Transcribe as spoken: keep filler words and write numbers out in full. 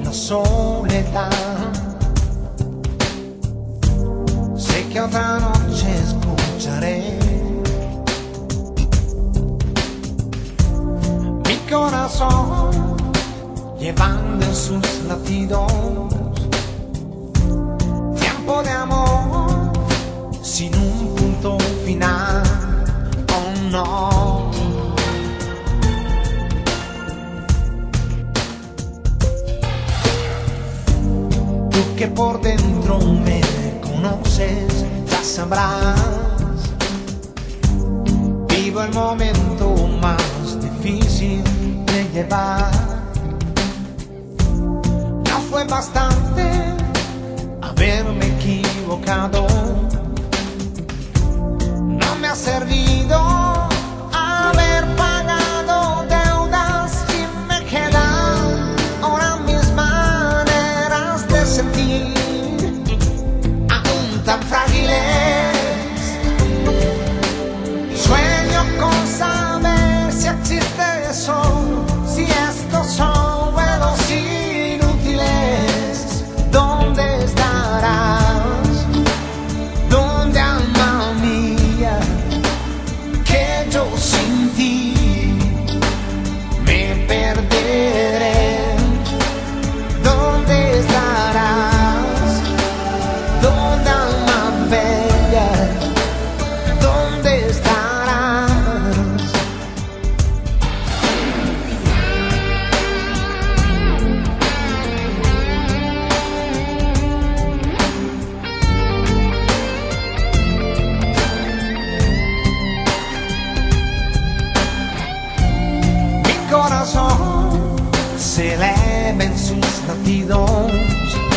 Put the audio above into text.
esta soledad. Sé que otra noche escucharé mi corazón llevando en sus latidos tiempo de amor sin un punto final. Oh no. Tú que por dentro me conoces, ya sabrás. Vivo el momento más difícil de llevar. No fue bastante haberme equivocado. No me ha servido haber pagado deudas y me quedan ahora mis maneras de sentir aún tan frágiles. Sueño con saber si existe eso, si estos son vuelos inútiles. ¿Dónde estarás? ¿Dónde, alma mía? Que yo sin ti me perderé. ¿Dónde estarás? ¿Dónde, alma bella? ¿Dónde estarás? Mi corazón se eleva en sus latidos